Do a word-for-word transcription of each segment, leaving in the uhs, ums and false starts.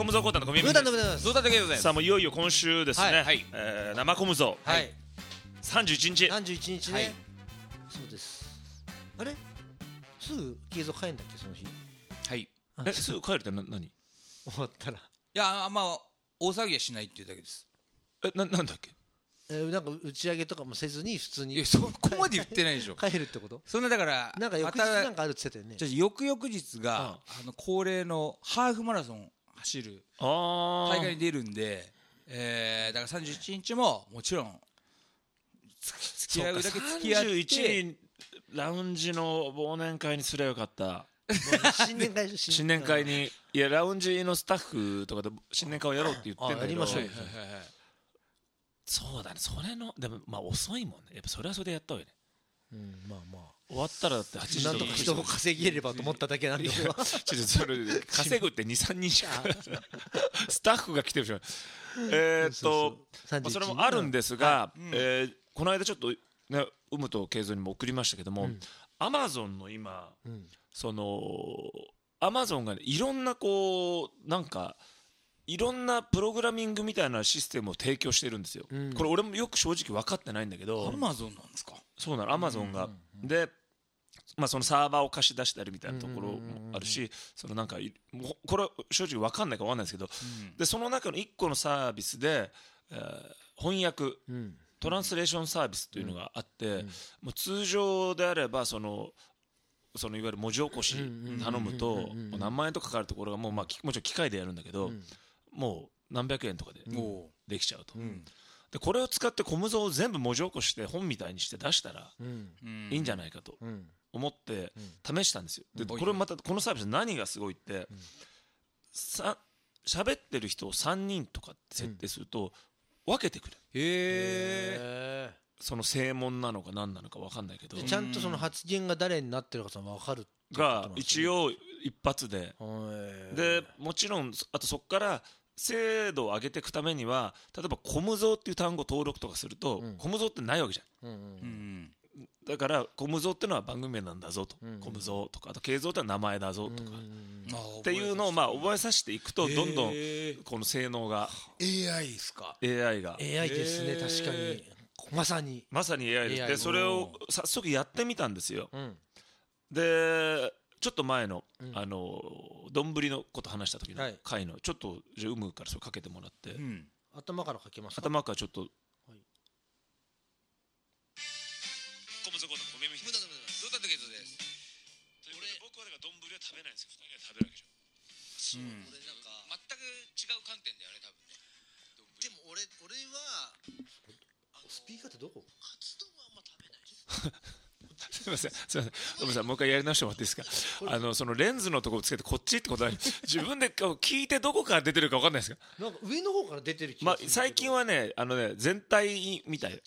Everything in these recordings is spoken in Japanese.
小無造コータの小耳です。 ブータンでございます。 どうだったけでございます。 さあもういよいよ今週ですね、 はいえー生小無造はいさんじゅういちにち。 さんじゅういちにちね、 はいそうです。あれすぐ継続帰んだっけその日。 はい。いえすぐ帰るってな何？ 終わったらや、あんま大騒ぎはしないっていうだけです。 えななんだっけ？ えー、なんか打ち上げとかもせずに普通にいや、そこまで言ってないでしょ。 帰るってこと？ そんなだからなんか翌日なんかあるって言ってたよね。 じゃあ翌々日があの恒例のハーフマラソン走るあ大会に出るんで、えー、だからさんじゅういちにちももちろん付き合うだけ付き合ってさんじゅういちにラウンジの忘年会にすればよかった。 新年会新年会にいやラウンジのスタッフとかで新年会をやろうって言ってんだけど、 あやりましょうよ。 そうだね、それのでもまあ遅いもんね。やっぱそれはそれでやった方がいいね。 うん、まあまあ終わったらだってはちじなんとか人を稼げればと思っただけなんだけどちょっとそれ稼ぐってにさんにんしかスタッフが来てるじゃん。えーっとまあそれもあるんですが、えーこの間ちょっとねうむと慶三にも送りましたけども、アマゾンの今そのアマゾンがねいろんなこうなんかいろんなプログラミングみたいなシステムを提供してるんですよ、うん、これ俺もよく正直分かってないんだけどアマゾンなんですか？ そうなのアマゾンが、うんうんうん、で、まあ、そのサーバーを貸し出したりみたいなところもあるし、そのなんかこれは正直分かんないか分かんないですけど、うん、でその中のいっこのサービスで、えー、翻訳、うん、トランスレーションサービスというのがあって、うんうん、もう通常であればそのそのいわゆる文字起こし頼むと何万円とかかかるところがもうまあもちろん機械でやるんだけど、うんもう何百円とかでできちゃうと、うん、でこれを使って小無造を全部文字起こして本みたいにして出したらいいんじゃないかと思って試したんですよ。でこれまたこのサービス何がすごいってさ喋ってる人をさんにんとか設定すると分けてくれる。 へーその正門なのか何なのか分かんないけどちゃんとその発言が誰になってるかさ分かるが一応一発ででもちろんあとそこから精度を上げていくためには例えば小無造っていう単語登録とかすると、うん、小無造ってないわけじゃん、うんうん、だから小無造ってのは番組名なんだぞと、うんうん、小無造とかあと慶三ってのは名前だぞとか、うんうん、っていうのをまあ覚えさせていくとどんどんこの性能がエーアイ ですかエーアイ がエーアイ ですね確かにまさにまさに エーアイ です。でそれを早速やってみたんですよ、うん、でちょっと前の、うん、あのどんぶりのこと話した時の回の、はい、ちょっとじゃあうむからそれかけてもらって、うん、 頭からかけますか。 頭からちょっと、はい、 小無造コータの小耳です。 どうだったけどです。 俺僕はだからどんぶりは食べないんですよ。ふたりは食べるわけじゃん。そう、 うん、 俺なんか全く違う観点だよね多分ね。 でも俺俺はあのスピーカーってどこ？ カツ丼はあんま食べないです。 すみません、すみません、ごめんなさい、もう一回やり直してもらっていいですか。あのそのレンズのところをつけてこっちってことは自分で聞いてどこから出てるか分かんないですか。 なんか上の方から出てる気まあがする。 最近はね、あのね全体みたい。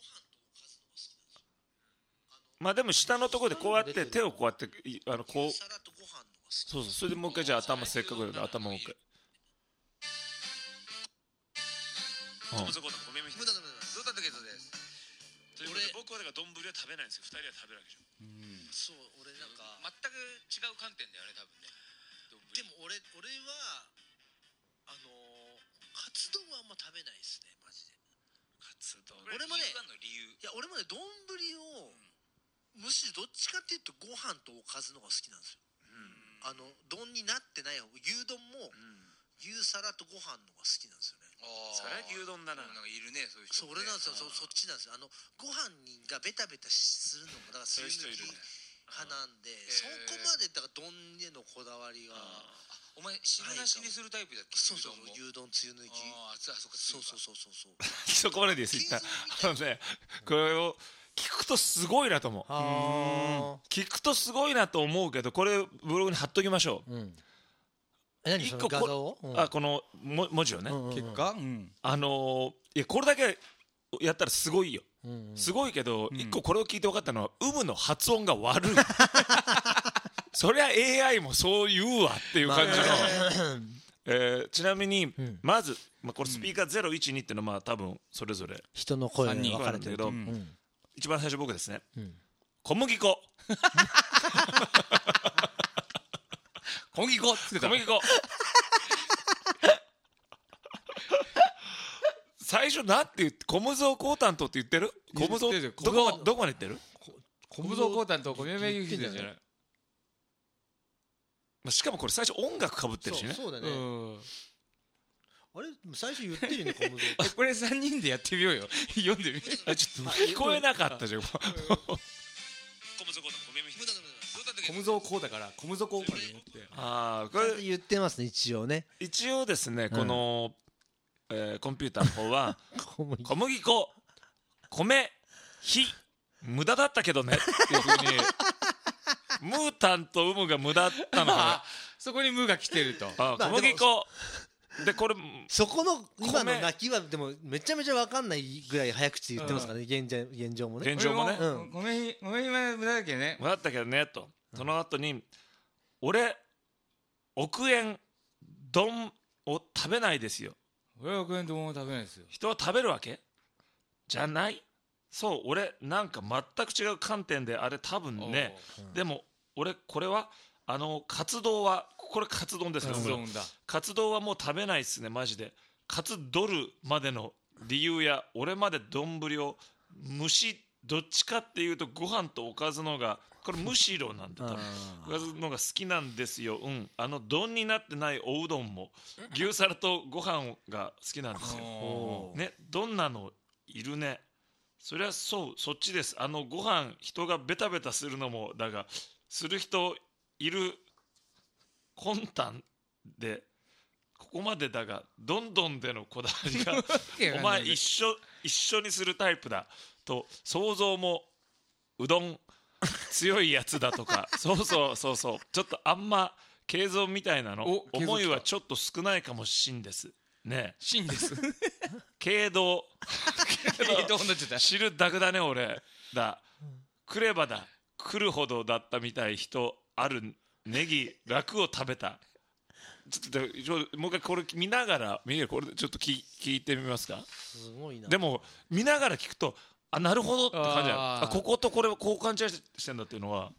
まあでも下のところでこうやって手をこうやってあのこうそうそうそれでもう一回じゃあ頭せっかくで頭もう一回。 小無造コータの小耳です。 どうだったけどです。 ということで僕はだから丼は食べないんですよ。ふたりは食べるわけじゃん、うん、そう俺なんか全く違う観点だよね多分ね。 でも俺俺はあのー、カツ丼はあんま食べないですねマジで。カツ丼俺もね理由いや俺もね丼を、うん、むしろどっちかっていうとご飯とおかずの方が好きなんですよ、うん、あの丼になってない方牛丼も、うん牛皿とご飯のが好きなんですよね。 それは牛丼だな。 なんかいるねそういう人、 ね、そう俺なんですよ そ, そっちなんですよ。あのご飯がベタベタするのもだからすり抜き派なんで、そこまでだから丼へのこだわりが。 お前汁なしにするタイプだっけ？ そうそう牛丼つゆ抜き。 ああそうそうそうそうそうそうそこまでです一旦あのねこれを聞くとすごいなと思う。聞くとすごいなと思うけどこれブログに貼っときましょう、うん何その画像を、 うん、あこのも文字をね、うんうん、 結果、うん、 あのー、いやこれだけやったらすごいよ、うんうん、すごいけど、うん、一個これを聞いて分かったのはうむの発音が悪いそりゃ エーアイ もそう言うわっていう感じの、まあえー、ちなみに、うん、まず、まあ、これスピーカーゼロいちにっていうのはまあ多分それぞれ人の声が分かれてるけど、うん、一番最初僕ですね、うん、小麦粉小麦粉小麦粉最初なんて言って小無造高担当って言ってる小無造言ってるどこまどこまで言ってる、 小武蔵高担当小宮山由紀さんじゃない。 まあ、しかもこれ最初音楽かぶってるしね。 そうそうだね、 うんあれ最初言ってるよね小無造えこれさんにんでやってみようよ読んでみてあちょっと聞こえなかったじゃん。 小無造高担小宮山由紀さん小武蔵高だから小武蔵高まで持ってああこれ言ってますね一応ね。 一応ですね、この、えーコンピューターの方は小麦小麦粉米火無駄だったけどねっていうふうにムータンとウムが無駄だったのかそこに無が来てるとなあ小麦粉でこれそこの今の米泣きはでもめちゃめちゃ分かんないぐらい早口で言ってますからね、現状現状もね。 現状もね俺もごめんごめん今無駄だけどね無駄だったけどねと、その後に俺億円丼を食べないですよ。 俺は億円丼を食べないですよ。 人は食べるわけじゃない。そう俺なんか全く違う観点であれ多分ね、 うんでも俺これはあのカツ丼はこれカツ丼ですけど、 カツ丼だカツ丼はもう食べないっすねマジで。カツドルまでの理由や俺まで丼を蒸しどっちかっていうとご飯とおかずのがこれむしろなんだ多分おかずのが好きなんですよ。うんあの丼になってないおうどんも牛皿とご飯が好きなんですよおーね。どんなのいるね。そりゃそうそっちです。あのご飯人がベタベタするのもだがする人いる魂胆でここまでだがどんどんでのこだわりがお前一緒一緒にするタイプだと想像もうどん強いやつだとかそうそうそうそうちょっとあんま敬蔵みたいなのお敬蔵思いはちょっと少ないかもしんですね。 シンです敬道どうなっちゃった知るだけだね俺だ来ればだ来るほどだったみたい人あるネギ楽を食べた。ちょっとちょもう一回これ見ながら見るこれちょっと聞聞いてみますか。 すごいな。 でも見ながら聞くとあなるほどって感じだ。 あーあこことこれをこう勘違いしてんだっていうのは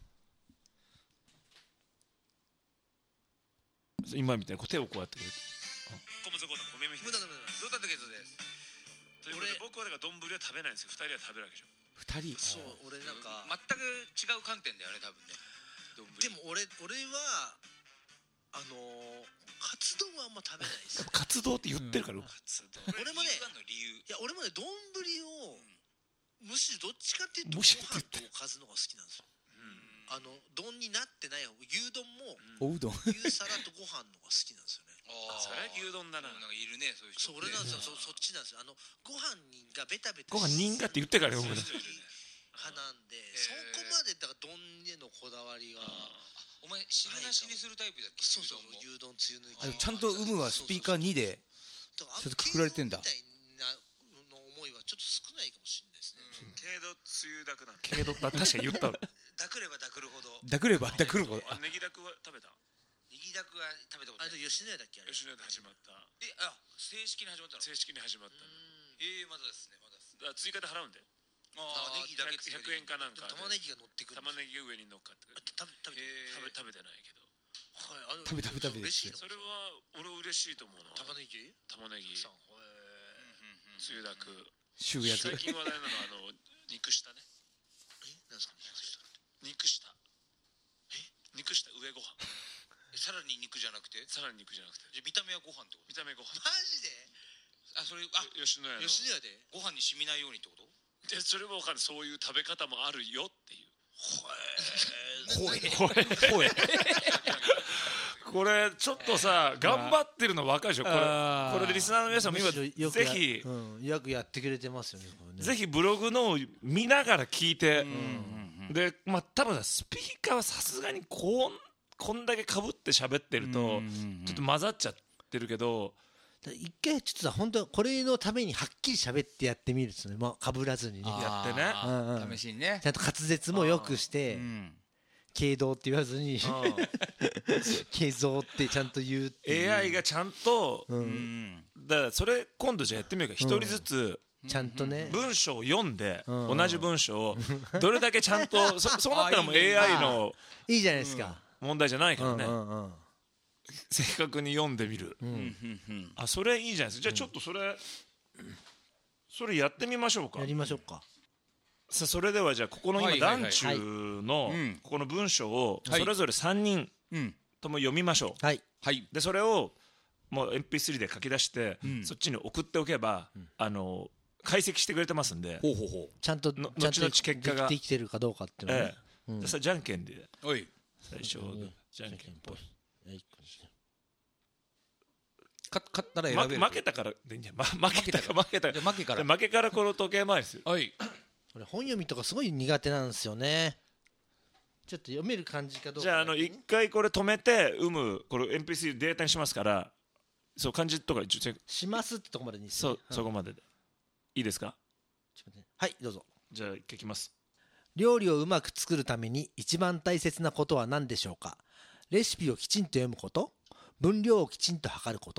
今みたいにこう手をこうやってくれて小むずこだ小めめひ無駄だ無駄だどうだったけどですということで僕はだから丼は食べないんですよ。二人は食べるわけでしょ。 二人そう俺なんか全く違う観点だよね多分ね。 でも俺俺はあのー、カツ丼はあんま食べないですよ。 活動って言ってるから、 カツ丼俺もねいや俺もね丼をむしろどっちかっていうとごむしろ飯とおかずの方が好きなんですよ。あの丼になってない方牛丼もおうどん牛皿とご飯の方が好きなんですよね。 あそれは牛丼だな。 なんかいるねそういう人そう俺なんですよ、そそっちなんですよ。あのご飯がベタベタご飯人がって言ってからよそう僕ねそう派なんで、そこまでだから丼へのこだわりがお前汁なしにするタイプだっけ。 そうそう牛丼つゆ抜きあちゃんと有無はスピーカーにでだからあのちょっとくくられてんだ敬老みたいなの思いはちょっと少ないかもしれないですね。 軽度つゆだくなん軽度だ確かに言ったのだくればだくるほどだくればだくるほどあネギだくは食べた。 ネギだくは食べたことない。あれ吉野家だっけあれ。 吉野家で始まった。 えあ正式に始まったの。 正式に始まったの。 ええまだですねまだですだから追加で払うんでああネギだけひゃくえんかなんかで玉ねぎが乗ってくる。 玉ねぎが上に乗っかってくる。 食べ食べ食べ食べてないけどはいあの食べ食べ食べ嬉しいの。 それは俺嬉しいと思うな。 玉ねぎ玉ねぎさんつゆだく週やつ最近話題なのはあの肉下ね。 えなんですか肉下え肉下上ご飯さらに肉じゃなくてさらに肉じゃなくてじゃ見た目はご飯ってこ見た目ご飯マジでとあそれあ吉野家の吉野家でご飯に染みないようにってことでそれも分かる。そういう食べ方もあるよっていうほえこれほえこれちょっとさ頑張ってるの分かるでしょ。これあーこれでリスナーの皆さんも今むしろよくやぜひうん、よくやってくれてますよねこれね。 ぜひブログのを見ながら聞いてでまあ多分スピーカーはさすがにこんこんだけかぶって喋ってるとちょっと混ざっちゃってるけどだから一回ちょっとさ本当これのためにはっきり喋ってやってみるっつうね、まあ、かぶらずにねやってねうんうん試しにねちゃんと滑舌もよくしてうん敬道って言わずにうん敬蔵ってちゃんと言うっていうエーアイ がちゃんとう、 うんんだからそれ今度じゃあやってみようか。一人ずつちゃんとね文章を読んでうん同じ文章をどれだけちゃんとそそうなったらもう エーアイ のいいじゃないですか、 問題じゃないかうんらねうんうん正確に読んでみる。 うんうんうんあそれいいじゃないですか。じゃあちょっとそれそれやってみましょうか。 やりましょうか。 さあそれではじゃあここの今はいはいはい団中のうんここの文章をはいそれぞれさんにんうんとも読みましょう。 はい。 はいでそれをもう エムピースリー で書き出して、 うんそっちに送っておけば、あの解析してくれてますんで、 ほうほうほちゃんとのちゃんと後々結果ができてきてるかどうかっていうのはえね。 えでさじゃんけんでうおい最初、 うんじゃんけんぽい。 はいか勝ったら選まべる負けたからでいいんじゃん、ま、負けたから負けたかじゃあ負けからら負けからこの時計回りですよ。 はい俺本読みとかすごい苦手なんですよね。ちょっと読める感じかどうか。 じゃああの一回これ止めて有無これ エムピースリー データにしますから、そう漢字とか一応チェック、 しますってとこまでにしてそう、 んそこまででいいですか。 ちょっと待ってはいどうぞ。 じゃあ一回いきます。 料理をうまく作るために一番大切なことは何でしょうか。レシピをきちんと読むこと、分量をきちんと測ること。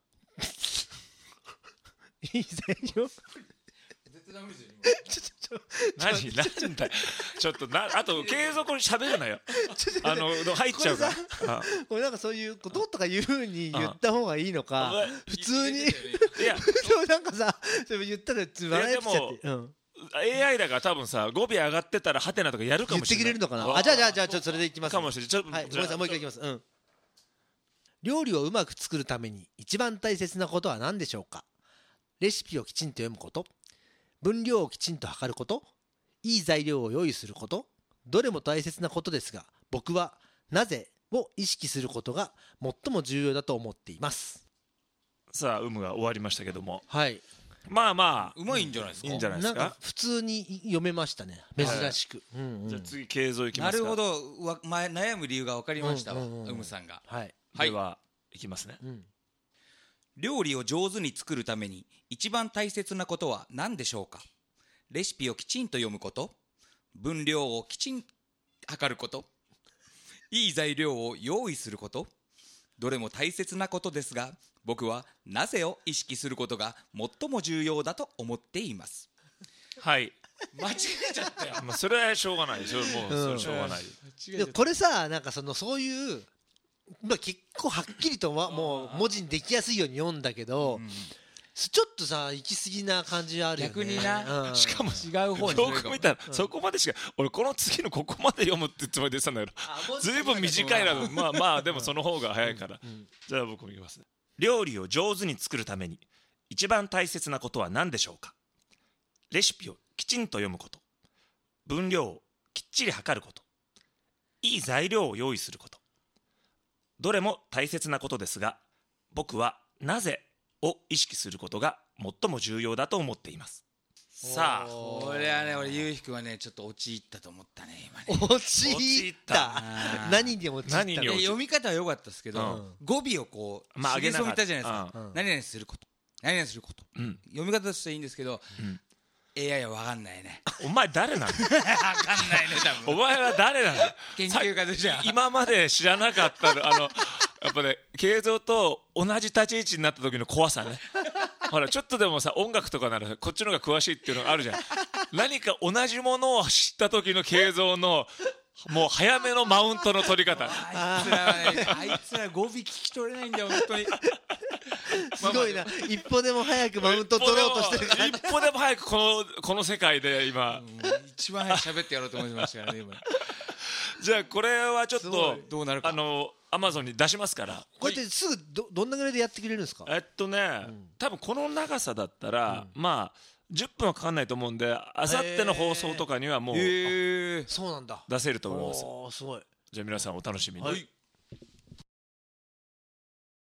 いい材料。 絶対ダメですよちょちょ何なんだよちょっとなあと継続に喋るなよあの入っちゃうからあこれなんかそういうこととかいう風に言った方がいいのかあ普通にいやでもなんかさそれ言ったら笑えてきちゃって、うん、 エーアイ だから多分さ語尾上がってたらハテナとかやるか言ってもしれない。 くれるのかな。 わあじゃあじゃあじゃあちょっとそれでいきますかもしれない。ちょっとはいごじゃあめんなさいもう一回いきます。うん。料理をうまく作るために一番大切なことは何でしょうか。レシピをきちんと読むこと、分量をきちんと測ること、いい材料を用意すること、どれも大切なことですが、僕はなぜを意識することが最も重要だと思っています。 さあ有無が終わりましたけども、 はい。 まあまあうまいんじゃないですかいいんじゃないですか。 なんか普通に読めましたね。珍しく。うんうんじゃあ次経蔵いきますか。 なるほどわ、ま、悩む理由が分かりましたわ、 うんうんうんうむさんが。 はい。 はいではいきますね。 うん。 料理を上手に作るために一番大切なことは何でしょうか。レシピをきちんと読むこと、分量をきちん測ること、いい材料を用意すること、どれも大切なことですが、僕はなぜを意識することが最も重要だと思っています。 はい。 間違えちゃったよ。 まあそれはしょうがない。それもうそれうんしょうがない。 でもこれさなんかそのそういう、まあ、結構はっきりとはもう文字にできやすいように読んだけど、ちょっとさ行き過ぎな感じはあるよね。 逆にな、 うんしかも違う方によく見たらそこまでしか俺この次のここまで読むってつもりでしたんだけど、ずいぶん短いな。まあまあでもその方が早いから。じゃあ僕もいきますね。料理を上手に作るために一番大切なことは何でしょうか。レシピをきちんと読むこと、分量をきっちり測ること、いい材料を用意すること、どれも大切なことですが、僕はなぜを意識することが最も重要だと思っています。さあこれはね俺ゆうひくんはねちょっと陥ったと思ったね今ね。 陥っ陥ったた何に陥ったの。 何にで読み方は良かったですけど、 うん語尾をこう、 まあ上げそうみたいじゃないですか、 うん何々すること何々すること、 うん読み方としてはいいんですけど、 んエーアイ は分かんないねお前誰なの分かんないね多分お前は誰なの研究家としては今まで知らなかったあのやっぱね慶三と同じ立ち位置になった時の怖さね。ほらちょっとでもさ音楽とかならこっちの方が詳しいっていうのがあるじゃん。何か同じものを知った時の慶三のもう早めのマウントの取り方。 あいつらはねあいつら語尾聞き取れないんだよ本当にすごいな一歩でも早くマウント取ろうとしてるから一歩でも早くこのこの世界で今、 一番早く喋ってやろうと思ってましたからね今じゃあこれはちょっすごといどうなるかあのアマゾンに出しますから。 こうやってすぐどどんなぐらいでやってくれるんですか。 えっとね、多分この長さだったら、まあじゅっぷんはかかんないと思うんで、あさっての放送とかにはもうへえそうなんだ。 出せると思います。 おーすごい。 じゃあ皆さんお楽しみに。 はい